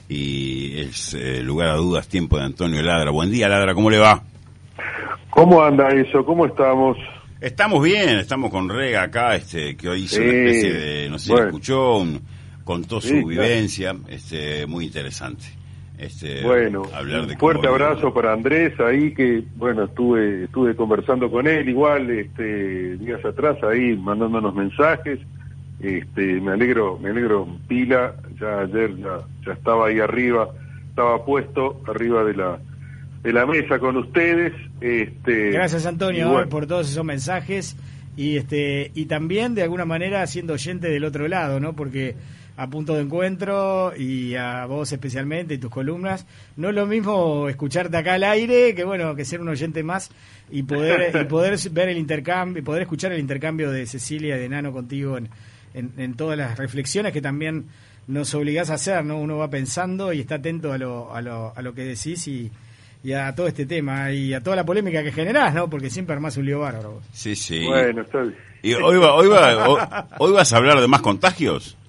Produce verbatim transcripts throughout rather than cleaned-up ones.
y es, eh, lugar a dudas, tiempo de Antonio Ladra. Buen día, Ladra, ¿cómo le va? ¿Cómo anda eso? ¿Cómo estamos? Estamos bien, estamos con Rega acá, este, que hoy hizo sí, una especie de, no sé, bueno. escuchó, un, contó sí, su vivencia, claro. este, muy interesante. Este, bueno, hablar de un fuerte cómo abrazo vive. para Andrés ahí, que bueno, estuve estuve conversando con él igual este días atrás ahí, mandándonos mensajes. Este, me alegro, me alegro pila, ya ayer ya, ya estaba ahí arriba, estaba puesto arriba de la de la mesa con ustedes. Este, Gracias, Antonio, bueno. por todos esos mensajes y este y también de alguna manera siendo oyente del otro lado, ¿no? Porque a Punto de Encuentro y a vos especialmente y tus columnas, no es lo mismo escucharte acá al aire que bueno, que ser un oyente más y poder y poder ver el intercambio, poder escuchar el intercambio de Cecilia y de Nano contigo en, en, en todas las reflexiones que también nos obligás a hacer, ¿no? Uno va pensando y está atento a lo a lo, a lo que decís y y a todo este tema y a toda la polémica que generás, ¿no? Porque siempre armás un lío bárbaro. Sí, sí. Bueno, está bien. ¿Y hoy, va, hoy, va, hoy, hoy vas a hablar de más contagios?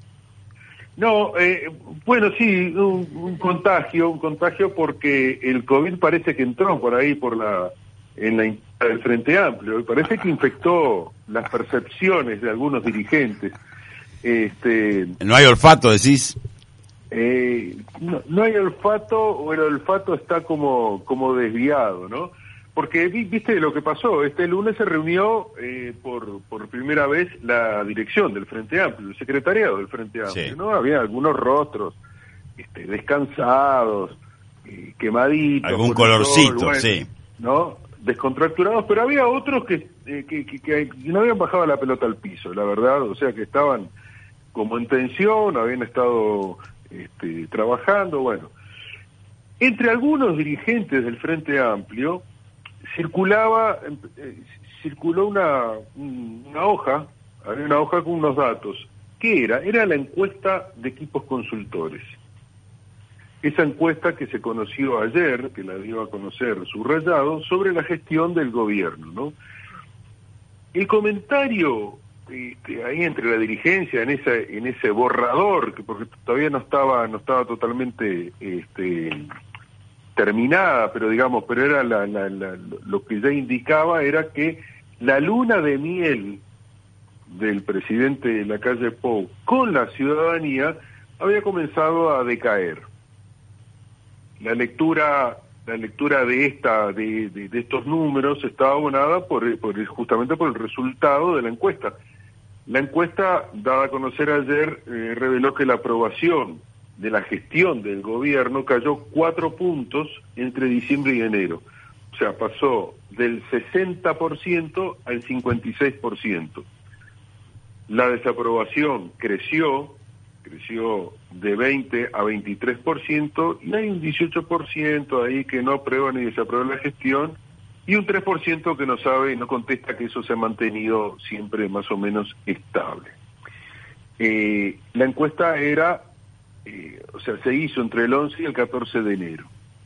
No, eh, bueno, sí, un, un contagio, un contagio porque el COVID parece que entró por ahí, por la, en la el Frente Amplio, y parece que infectó las percepciones de algunos dirigentes. Este, ¿No hay olfato, decís? Eh, no, no hay olfato, o el olfato está como, como desviado, ¿no? Porque viste lo que pasó, este lunes se reunió eh, por, por primera vez la dirección del Frente Amplio, el secretariado del Frente Amplio, sí. ¿no? Había algunos rostros este, descansados, eh, quemaditos. Algún colorcito, sol, bueno, sí. ¿no? Descontracturados, pero había otros que, eh, que, que, que no habían bajado la pelota al piso, la verdad, o sea que estaban como en tensión, habían estado este, trabajando, bueno. Entre algunos dirigentes del Frente Amplio circulaba, eh, circuló una, una hoja, había una hoja con unos datos. ¿Qué era? Era la encuesta de equipos consultores. Esa encuesta que se conoció ayer, que la dio a conocer Subrayado, sobre la gestión del gobierno, ¿no? El comentario este, ahí entre la dirigencia, en ese, en ese borrador, que porque todavía no estaba, no estaba totalmente este, terminada, pero digamos, pero era la, la, la, lo que ya indicaba era que la luna de miel del presidente Lacalle Pou con la ciudadanía había comenzado a decaer. La lectura, la lectura de esta, de, de, de estos números estaba abonada por, por justamente por el resultado de la encuesta. La encuesta dada a conocer ayer eh, reveló que la aprobación de la gestión del gobierno cayó cuatro puntos entre diciembre y enero. O sea, pasó del sesenta por ciento al cincuenta y seis por ciento. La desaprobación creció, creció de veinte a veintitrés por ciento, y hay un dieciocho por ciento ahí que no aprueba ni desaprueba la gestión, y un tres por ciento que no sabe y no contesta que eso se ha mantenido siempre más o menos estable. Eh, la encuesta era... Eh, o sea, se hizo entre el once y el catorce de enero.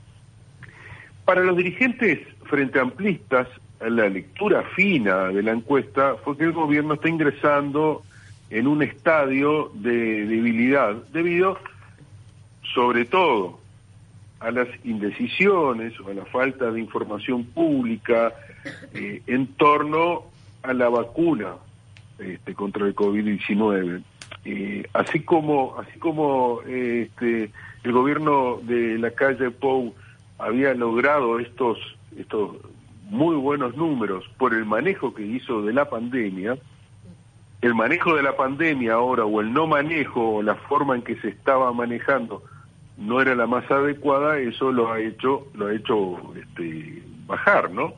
Para los dirigentes frente amplistas, la lectura fina de la encuesta fue que el gobierno está ingresando en un estadio de debilidad, debido sobre todo a las indecisiones o a la falta de información pública eh, en torno a la vacuna este, contra el COVID diecinueve. Eh, así como así como eh, este, el gobierno de Lacalle Pou había logrado estos estos muy buenos números por el manejo que hizo de la pandemia, el manejo de la pandemia ahora, o el no manejo, o la forma en que se estaba manejando no era la más adecuada, eso lo ha hecho lo ha hecho este, bajar, ¿no?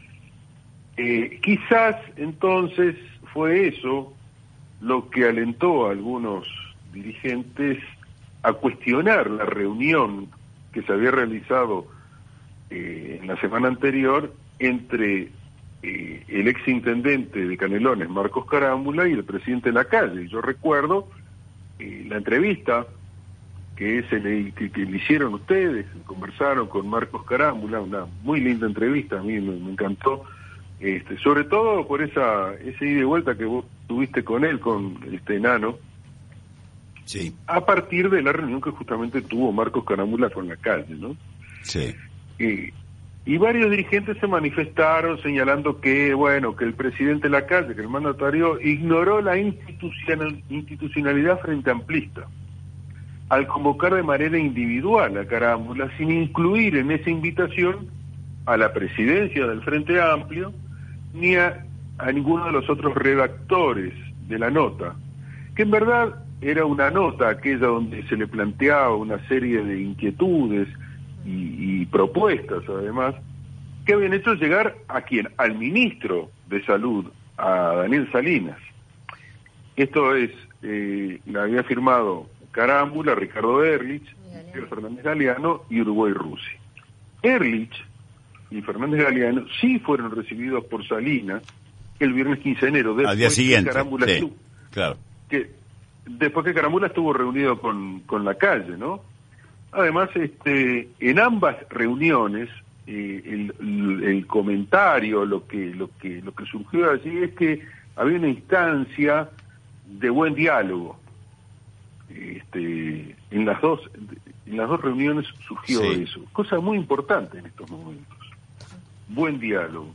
Eh, quizás entonces fue eso lo que alentó a algunos dirigentes a cuestionar la reunión que se había realizado eh, en la semana anterior entre eh, el exintendente de Canelones, Marcos Carámbula, y el presidente Lacalle. Yo recuerdo eh, la entrevista que, se le, que, que le hicieron ustedes, conversaron con Marcos Carámbula, una muy linda entrevista, a mí me, me encantó. Este, sobre todo por esa ese ida y vuelta que vos tuviste con él, con este Nano, Sí. a partir de la reunión que justamente tuvo Marcos Carámbula con la calle, ¿no? Sí. Y, y varios dirigentes se manifestaron señalando que, bueno, que el presidente de la calle, que el mandatario, ignoró la institucional, institucionalidad frente amplista al convocar de manera individual a Carámbula, sin incluir en esa invitación a la presidencia del Frente Amplio, ni a, a ninguno de los otros redactores de la nota, que en verdad era una nota aquella donde se le planteaba una serie de inquietudes y, y propuestas, además, que habían hecho llegar a quién, al ministro de Salud, a Daniel Salinas. Esto es, eh, la había firmado Carámbula, Ricardo Ehrlich, Miguel Fernández Galeano y Uruguay Russi. Ehrlich y Fernández Galeano sí fueron recibidos por Salinas el viernes quince de enero, después al día siguiente, que Carámbula sí, estuvo, claro. que después que Carámbula estuvo reunido con, con la calle, ¿no? Además, este, en ambas reuniones, eh, el, el, el comentario, lo que, lo que, lo que surgió allí es que había una instancia de buen diálogo. Este, en las dos, en las dos reuniones surgió sí. eso, cosa muy importante en estos momentos. Buen diálogo.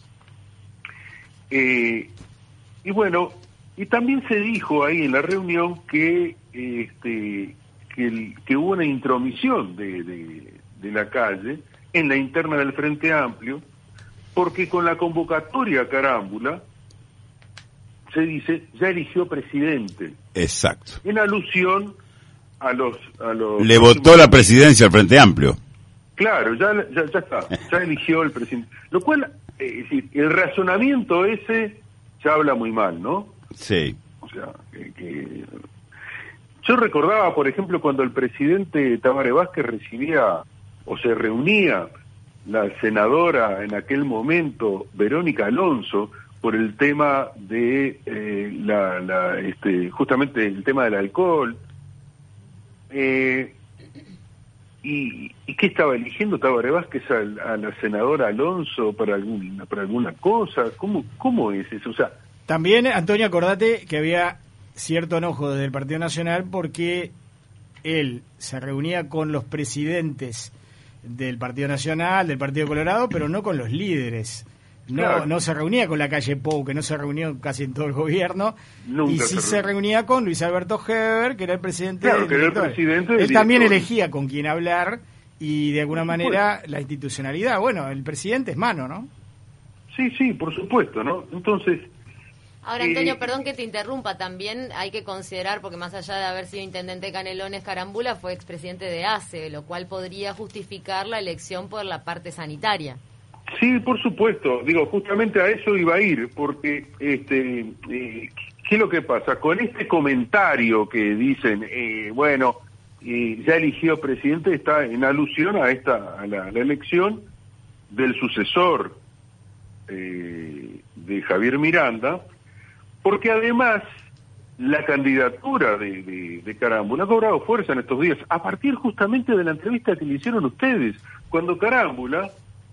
Eh, y bueno, y también se dijo ahí en la reunión que este que, el, que hubo una intromisión de, de, de la calle en la interna del Frente Amplio, porque con la convocatoria a Carámbula se dice ya eligió presidente. Exacto. En alusión a los a los le votó la presidencia al Frente Amplio. Claro, ya ya, ya está, ya eligió el presidente. Lo cual, eh, es decir, el razonamiento ese ya habla muy mal, ¿no? Sí. O sea, que, que... yo recordaba, por ejemplo, cuando el presidente Tabaré Vázquez recibía o se reunía la senadora en aquel momento, Verónica Alonso, por el tema de eh, la, la este justamente el tema del alcohol, eh, y, y qué estaba eligiendo Tabaré Vázquez a, a la senadora Alonso para alguna para alguna cosa. ¿Cómo cómo es eso? O sea, también, Antonio, acordate que había cierto enojo desde el Partido Nacional porque él se reunía con los presidentes del Partido Nacional, del Partido Colorado, pero no con los líderes. No, claro. No se reunía con la calle Pou, que no se reunió casi en todo el gobierno. Nunca y sí se, se reunía con Luis Alberto Heber, que era el presidente claro, del que era el presidente del Él también director. Elegía con quién hablar y de alguna manera la institucionalidad. Bueno, el presidente es mano, ¿no? Sí, sí, por supuesto, ¿no? Entonces... Ahora, Antonio, eh, perdón que te interrumpa, también hay que considerar, porque más allá de haber sido intendente de Canelones, Carámbula fue expresidente de A C E, lo cual podría justificar la elección por la parte sanitaria. Sí, por supuesto. Digo, justamente a eso iba a ir, porque, este, eh, ¿qué es lo que pasa? Con este comentario que dicen, eh, bueno, eh, ya eligió presidente, está en alusión a esta, a la, a la elección del sucesor eh, de Javier Miranda, porque además la candidatura de, de, de Carámbula ha cobrado fuerza en estos días, a partir justamente de la entrevista que le hicieron ustedes, cuando Carámbula,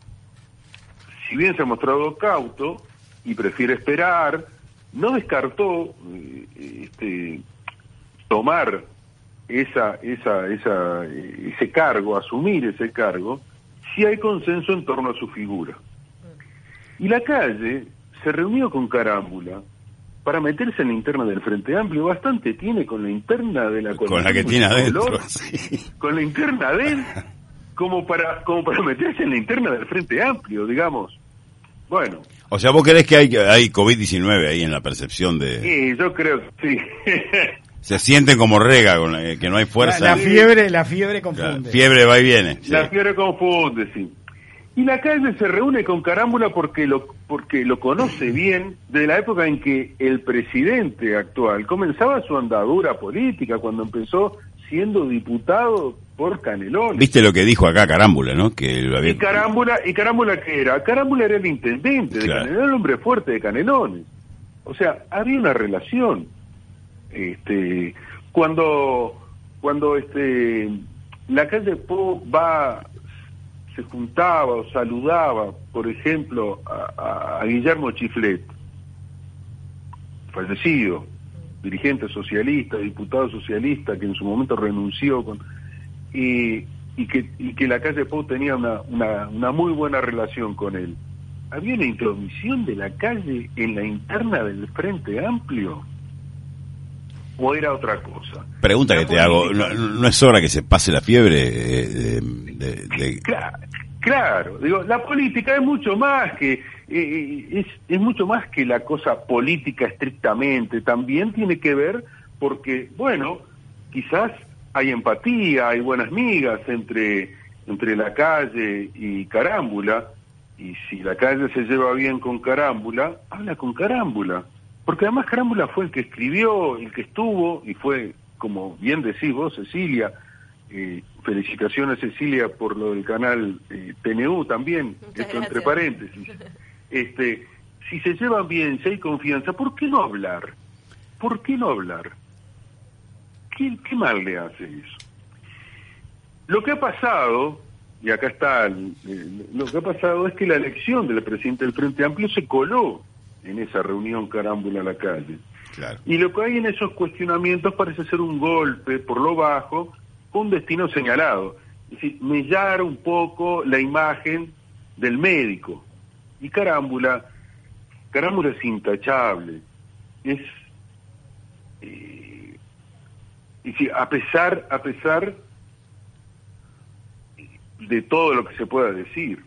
si bien se ha mostrado cauto y prefiere esperar, no descartó eh, este, tomar esa, esa, esa, ese cargo, asumir ese cargo, si hay consenso en torno a su figura. Y la calle se reunió con Carámbula para meterse en la interna del Frente Amplio. Bastante tiene con la interna de la con la que tiene adentro, sí. Con la interna de él, como para como para meterse en la interna del Frente Amplio, digamos. Bueno. O sea, ¿vos creés que hay hay COVID diecinueve ahí en la percepción de...? Sí, yo creo que sí. Se sienten como rega, con la, que no hay fuerza. La, la fiebre la fiebre confunde. La fiebre va y viene. Sí. La fiebre confunde, sí. Y la calle se reúne con Carámbula porque lo porque lo conoce bien de la época en que el presidente actual comenzaba su andadura política, cuando empezó siendo diputado por Canelones. ¿Viste lo que dijo acá Carámbula, no? Que lo había... Y Carámbula, ¿y Carámbula qué era? Carámbula era el intendente de claro. Canelones, el hombre fuerte de Canelones. O sea, había una relación. Este, cuando cuando este la calle Po va se juntaba o saludaba, por ejemplo, a, a, a Guillermo Chiflet, fallecido, dirigente socialista, diputado socialista, que en su momento renunció, con, y, y, que, y que la calle Pou tenía una, una, una muy buena relación con él. ¿Había una intromisión de la calle en la interna del Frente Amplio? ¿O era otra cosa? Pregunta la que política... te hago, ¿no, ¿no es hora que se pase la fiebre? Eh, de, de, de... Claro, claro, digo, la política es mucho más que eh, es, es mucho más que la cosa política estrictamente, también tiene que ver porque, bueno, quizás hay empatía, hay buenas migas entre, entre la calle y Carámbula, y si la calle se lleva bien con Carámbula, habla con Carámbula. Porque además Carámbula fue el que escribió, el que estuvo, y fue, como bien decís vos, Cecilia, eh, felicitaciones Cecilia por lo del canal eh, T N U también, Muchas esto gracias. Entre paréntesis. Este, si se llevan bien, si hay confianza, ¿por qué no hablar? ¿Por qué no hablar? ¿Qué, qué mal le hace eso? Lo que ha pasado, y acá está, el, el, lo que ha pasado es que la elección del presidente del Frente Amplio se coló en esa reunión Carámbula a la calle. Claro. Y lo que hay en esos cuestionamientos parece ser un golpe por lo bajo con un destino señalado. Es decir, mellar un poco la imagen del médico. Y Carámbula, Carámbula es intachable. Es, eh, es decir, a pesar, a pesar de todo lo que se pueda decir,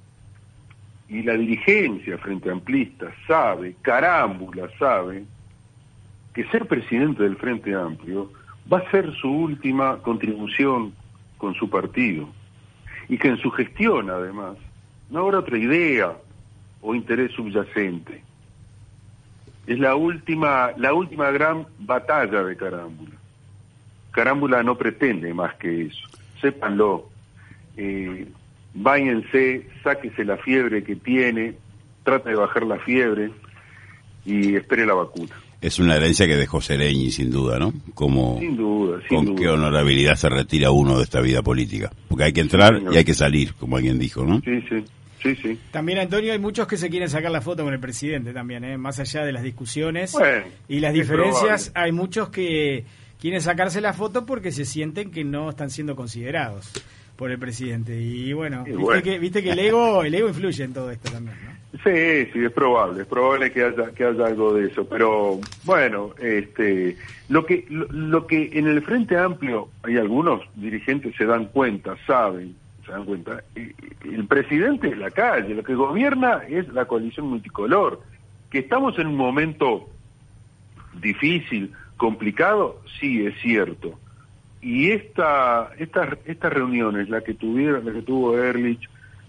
y la dirigencia frente amplista sabe, Carámbula sabe, que ser presidente del Frente Amplio va a ser su última contribución con su partido, y que en su gestión, además, no habrá otra idea o interés subyacente. Es la última, la última gran batalla de Carámbula. Carámbula no pretende más que eso, sépanlo. Eh, váyanse, sáquese la fiebre que tiene, trata de bajar la fiebre y espere la vacuna. Es una herencia que dejó Sereñi, sin duda, ¿no? Como, sin duda, sin con duda. qué honorabilidad se retira uno de esta vida política. Porque hay que entrar sí, y hay que salir, como alguien dijo, ¿no? Sí, sí, sí, sí. También, Antonio, hay muchos que se quieren sacar la foto con el presidente también, ¿eh? Más allá de las discusiones bueno, y las diferencias, hay muchos que quieren sacarse la foto porque se sienten que no están siendo considerados por el presidente. Y bueno, y viste, bueno. Que, viste que el ego el ego influye en todo esto también, ¿no? Sí, sí, es probable, es probable que haya que haya algo de eso, pero bueno, este, lo que lo, lo que en el Frente Amplio hay algunos dirigentes se dan cuenta, saben, se dan cuenta, el presidente es la calle, lo que gobierna es la coalición multicolor, que estamos en un momento difícil, complicado, sí es cierto. Y esta estas estas reuniones, la que tuvieron, la que tuvo Ehrlich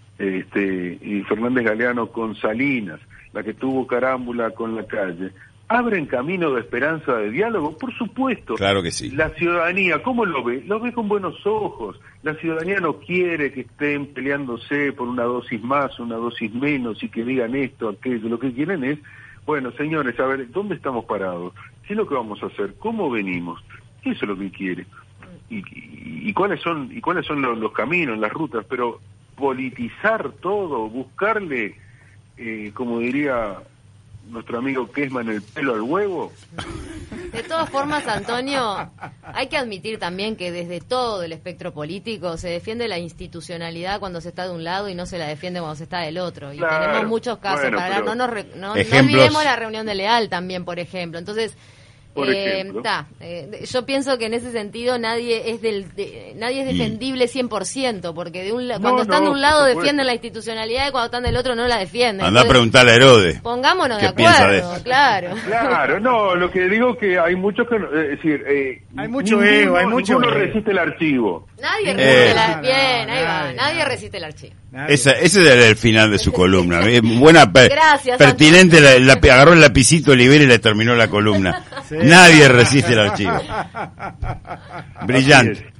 este y Fernández Galeano con Salinas, la que tuvo Carámbula con la calle, abren camino de esperanza, de diálogo, por supuesto. Claro que sí. La ciudadanía, ¿cómo lo ve? Lo ve con buenos ojos. La ciudadanía no quiere que estén peleándose por una dosis más, una dosis menos, y que digan esto, aquello. Lo que quieren es, bueno, señores, a ver, ¿dónde estamos parados? ¿Qué es lo que vamos a hacer? ¿Cómo venimos? Eso es lo que quiere. Y, y, y cuáles son y cuáles son los, los caminos, las rutas, pero politizar todo, buscarle, eh, como diría nuestro amigo Kesman, el pelo al huevo. De todas formas, Antonio, hay que admitir también que desde todo el espectro político se defiende la institucionalidad cuando se está de un lado y no se la defiende cuando se está del otro. Y claro, tenemos muchos casos, bueno, para pero... no, nos re, no, no Ejemplos... olvidemos la reunión de Leal también, por ejemplo. Entonces, Por eh, ta, eh, yo pienso que en ese sentido nadie es del de, nadie es defendible cien por ciento, porque de un la, No, cuando están no, de un lado por supuesto. defienden la institucionalidad y cuando están del otro no la defienden. Andá a Entonces, preguntarle a Herodes. pongámonos de ¿Qué piensa de acuerdo, eso? claro. Claro, no, lo que digo que hay muchos que, no- es decir, eh, Hay mucho ninguno- ego, hay mucho ninguno ego. resiste el archivo. Nadie Eh. resiste la No, bien, no, ahí va, nadie, nadie nadie. resiste el archivo. Nadie. Esa, ese era el final de su columna. Eh, Buena, pe- Gracias, pertinente, la, la- agarró el lapicito Olivera y le terminó la columna. Sí. Nadie resiste el archivo. Brillante. Así es.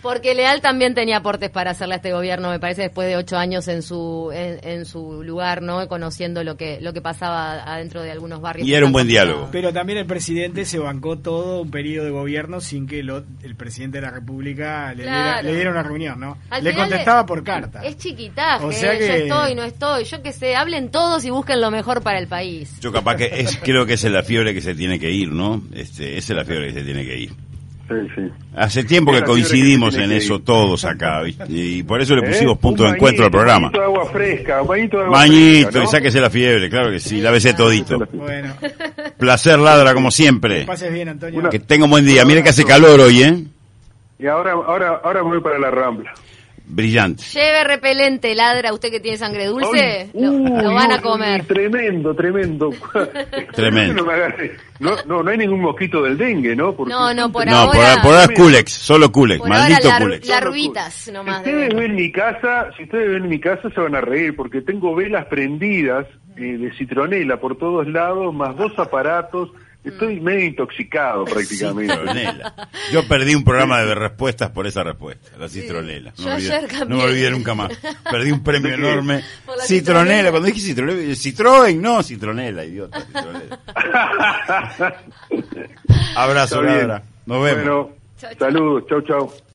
Porque Leal también tenía aportes para hacerle a este gobierno, me parece, después de ocho años en su en, en su lugar, ¿no? Conociendo lo que lo que pasaba adentro de algunos barrios. Y era un buen diálogo. Pero también el presidente se bancó todo un periodo de gobierno sin que lo, el presidente de la República le, Claro. diera, le diera una reunión, ¿no? Al le final contestaba es- por carta. Es chiquitaje, O sea ¿eh? que- Yo estoy, no estoy, yo qué sé, hablen todos y busquen lo mejor para el país. Yo capaz que es, creo que esa es la fiebre que se tiene que ir, ¿no? Este, esa es la fiebre que se tiene que ir. Sí, sí. Hace tiempo Es que la fiebre coincidimos que se en tiene que eso ir. todos acá, ¿viste? Y por eso le pusimos ¿Eh? punto Un de encuentro al bañito, programa. Un bañito de agua fresca, un bañito de agua Bañito, fresca, ¿no? y sáquese la fiebre, claro que sí, lávese todito. Bueno, Placer, Ladra, como siempre. que pases bien, Antonio. Una- Que tenga un buen día. Mire que hace calor hoy, ¿eh? Y ahora, ahora, ahora me voy para la Rambla. Brillante. Lleve repelente, Ladra, usted que tiene sangre dulce, Ay, lo, uy, lo van a uy, comer. Tremendo, tremendo. Tremendo. No, me agarre. no, no, no hay ningún mosquito del dengue, ¿no? Porque No, no, por No, por, ahora- por ahora es Culex, solo Culex, Por maldito ahora lar- Culex. larvitas nomás. Si de ustedes ver. ven mi casa, si ustedes ven mi casa se van a reír porque tengo velas prendidas eh, de citronela por todos lados, más dos aparatos. Estoy medio intoxicado prácticamente. Citronela. Yo perdí un programa de respuestas por esa respuesta, la citronela. Yo No me, olvidé, ayer cambié. no me olvidé nunca más. Perdí un premio ¿De qué? enorme. Por la Citronela, citronela. cuando dije citronela, Citroën, no, citronela, idiota, citronela. Abrazo, Está bien. Ladra. Nos vemos. Bueno, Chau, chau. saludos, chau, chau.